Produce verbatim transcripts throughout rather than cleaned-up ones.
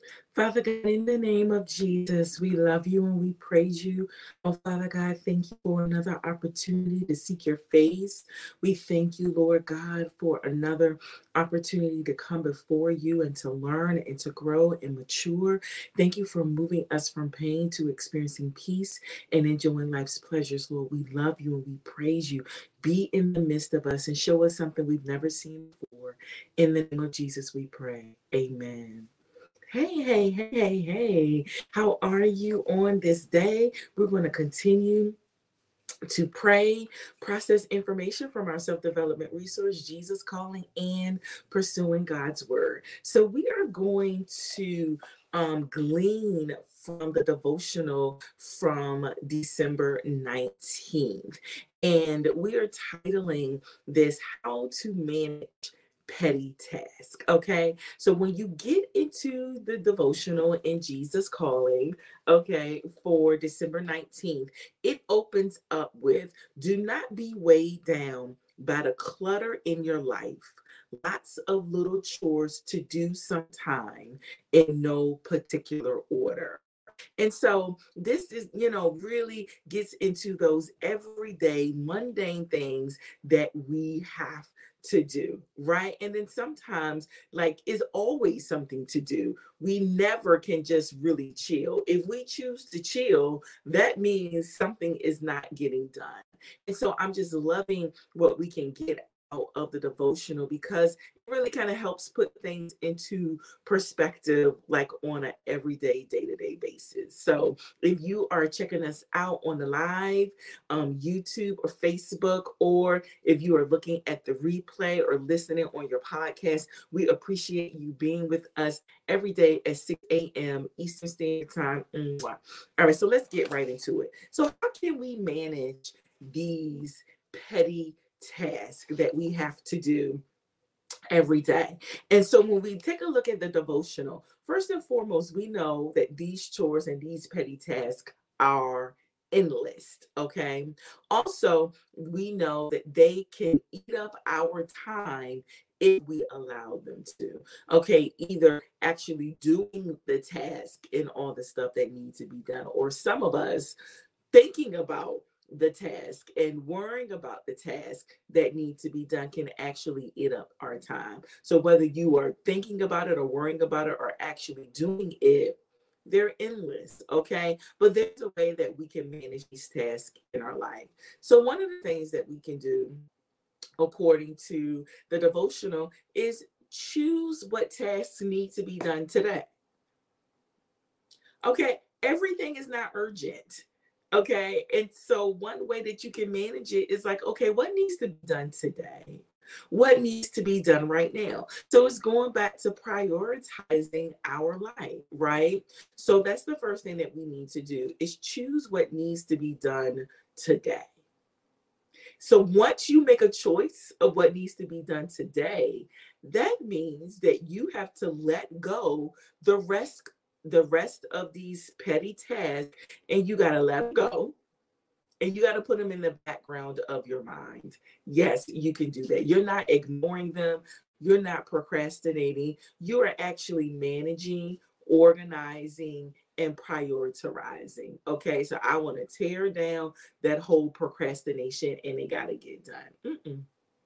Father God, in the name of Jesus, we love you and we praise you. Oh, Father God, thank you for another opportunity to seek your face. We thank you, Lord God, for another opportunity to come before you and to learn and to grow and mature. Thank you for moving us from pain to experiencing peace and enjoying life's pleasures, Lord. We love you and we praise you. Be in the midst of us and show us something we've never seen before. In the name of Jesus, we pray. Amen. Hey, hey, hey, hey, hey. How are you on this day? We're going to continue to pray, process information from our self development resource, Jesus Calling, and pursuing God's Word. So, we are going to um, glean from the devotional from December nineteenth. And we are titling this How to Manage Petty Task. Okay, so when you get into the devotional in Jesus Calling, okay, for December nineteenth, it opens up with, do not be weighed down by the clutter in your life. Lots of little chores to do sometime in no particular order. And so this is, you know, really gets into those everyday mundane things that we have to do, right? And then sometimes, like, is always something to do. We never can just really chill. If we choose to chill, that means something is not getting done. And so I'm just loving what we can get out of the devotional, because it really kind of helps put things into perspective, like on an everyday, day-to-day basis. So if you are checking us out on the live, um, YouTube or Facebook, or if you are looking at the replay or listening on your podcast, we appreciate you being with us every day at six a.m. Eastern Standard Time. Mwah. All right, so let's get right into it. So how can we manage these petty tasks that we have to do every day? And so when we take a look at the devotional, first and foremost, we know that these chores and these petty tasks are endless. Okay. Also, we know that they can eat up our time if we allow them to. Okay. Either actually doing the task and all the stuff that needs to be done, or some of us thinking about the task and worrying about the task that need to be done can actually eat up our time. So whether you are thinking about it or worrying about it or actually doing it, they're endless. Okay, but there's a way that we can manage these tasks in our life. So one of the things that we can do, according to the devotional, is choose what tasks need to be done today. Okay, everything is not urgent. Okay, and so one way that you can manage it is like, okay, what needs to be done today? What needs to be done right now? So it's going back to prioritizing our life, right? So that's the first thing that we need to do, is choose what needs to be done today. So once you make a choice of what needs to be done today, that means that you have to let go the rest the rest of these petty tasks, and you got to let them go, and you got to put them in the background of your mind. Yes, you can do that. You're not ignoring them. You're not procrastinating. You are actually managing, organizing, and prioritizing. Okay, so I want to tear down that whole procrastination and it got to get done. Mm-mm.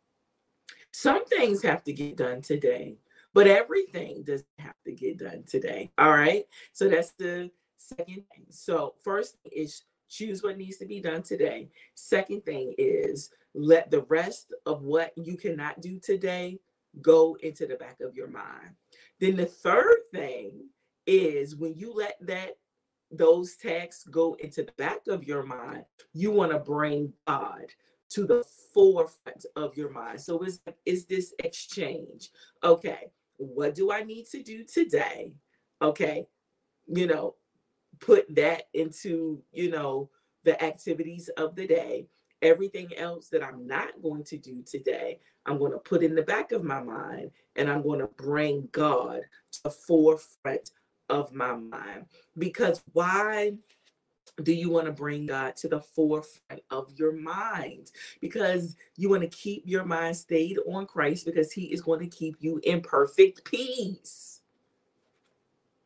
Some things have to get done today, but everything doesn't have to get done today. All right. So that's the second thing. So, first is choose what needs to be done today. Second thing is let the rest of what you cannot do today go into the back of your mind. Then the third thing is, when you let that those tasks go into the back of your mind, you want to bring God to the forefront of your mind. So it's, it's this exchange. Okay, what do I need to do today? Okay, you know, put that into, you know, the activities of the day. Everything else that I'm not going to do today, I'm going to put in the back of my mind, and I'm going to bring God to the forefront of my mind. Because why do you want to bring God to the forefront of your mind? Because you want to keep your mind stayed on Christ, because he is going to keep you in perfect peace.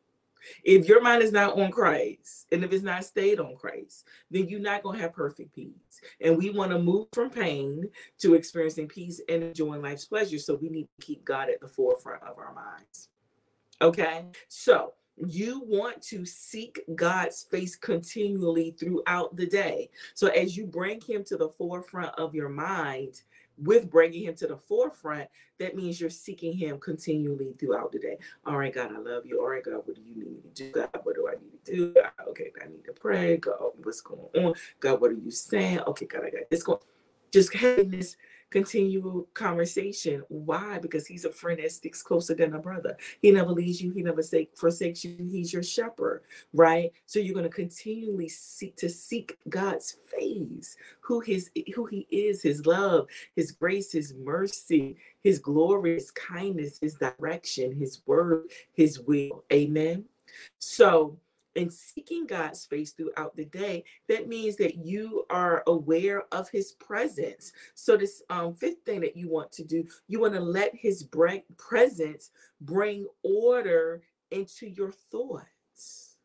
If your mind is not on Christ, and if it's not stayed on Christ, then you're not going to have perfect peace. And we want to move from pain to experiencing peace and enjoying life's pleasure. So we need to keep God at the forefront of our minds. Okay? So you want to seek God's face continually throughout the day. So as you bring him to the forefront of your mind, with bringing him to the forefront, that means you're seeking him continually throughout the day. All right, God, I love you. All right, God, what do you need me to do? God, what do I need to do? God, okay, I need to pray. God, what's going on? God, what are you saying? Okay, God, I got this going. Just having this continual conversation. Why? Because he's a friend that sticks closer than a brother. He never leaves you. He never forsakes you. He's your shepherd, right? So you're going to continually seek to seek God's face, who his, who he is, his love, his grace, his mercy, his glory, his kindness, his direction, his word, his will. Amen. So in seeking God's face throughout the day, that means that you are aware of his presence. So this um, fifth thing that you want to do, you want to let his bring, presence bring order into your thoughts.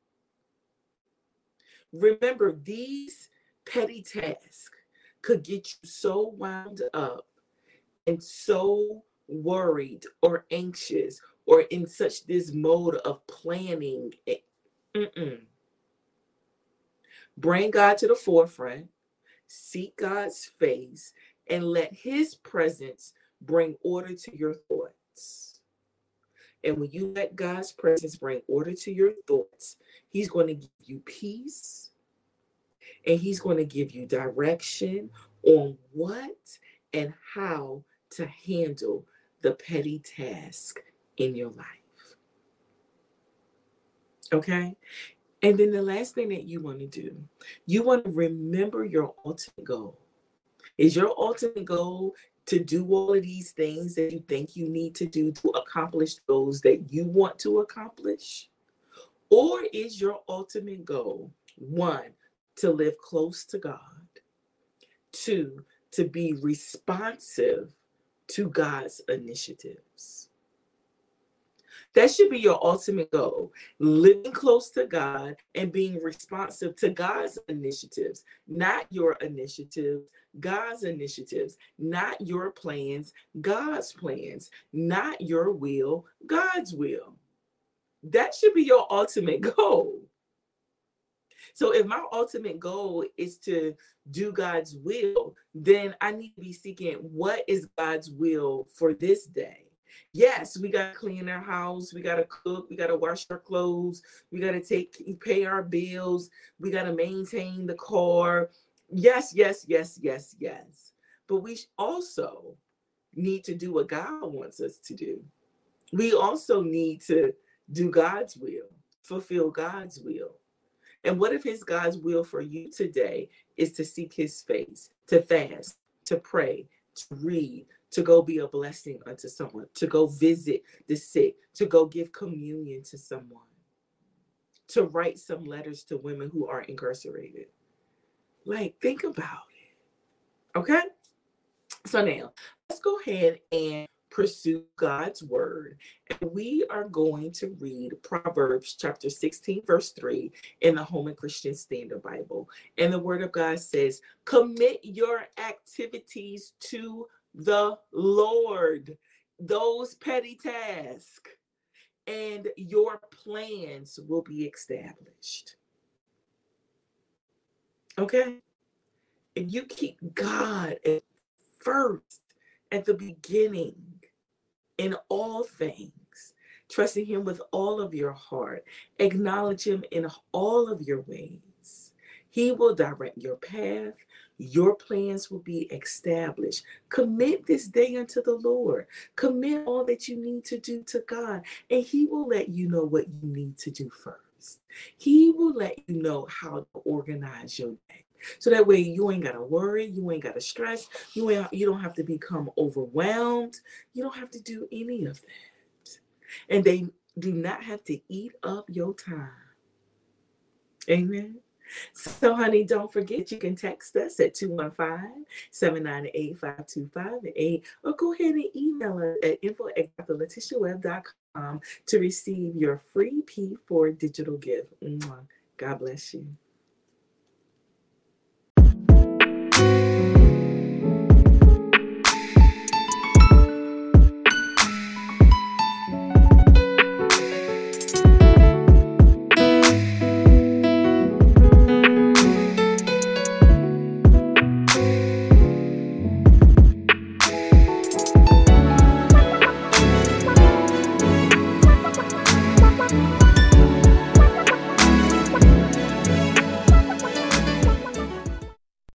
Remember, these petty tasks could get you so wound up and so worried or anxious or in such this mode of planning. Mm-mm. Bring God to the forefront, seek God's face, and let his presence bring order to your thoughts. And when you let God's presence bring order to your thoughts, he's going to give you peace, and he's going to give you direction on what and how to handle the petty task in your life. Okay? And then the last thing that you want to do, you want to remember your ultimate goal. Is your ultimate goal to do all of these things that you think you need to do to accomplish those that you want to accomplish? Or is your ultimate goal, one, to live close to God, two, to be responsive to God's initiatives? That should be your ultimate goal, living close to God and being responsive to God's initiatives, not your initiatives, God's initiatives, not your plans, God's plans, not your will, God's will. That should be your ultimate goal. So if my ultimate goal is to do God's will, then I need to be seeking what is God's will for this day. Yes, we got to clean our house. We got to cook. We got to wash our clothes. We got to take, pay our bills. We got to maintain the car. Yes, yes, yes, yes, yes. But we also need to do what God wants us to do. We also need to do God's will, fulfill God's will. And what if his God's will for you today is to seek his face, to fast, to pray, to read, to go be a blessing unto someone, to go visit the sick, to go give communion to someone, to write some letters to women who are incarcerated? Like, think about it. Okay? So now, let's go ahead and pursue God's word. And we are going to read Proverbs chapter sixteen, verse three in the Holman Christian Standard Bible. And the word of God says, commit your activities to the Lord, those petty tasks, and your plans will be established. Okay? If you keep God at first, at the beginning, in all things, trusting him with all of your heart, acknowledge him in all of your ways, he will direct your path. Your plans will be established. Commit this day unto the Lord. Commit all that you need to do to God, and he will let you know what you need to do first. He will let you know how to organize your day. So that way you ain't got to worry, you ain't got to stress, you ain't, you don't have to become overwhelmed. You don't have to do any of that. And they do not have to eat up your time. Amen. So, honey, don't forget, you can text us at two one five, seven nine eight, five two five eight, or go ahead and email us at info at dr letitia webb dot com. um, to receive your free P four digital gift. Mwah. God bless you.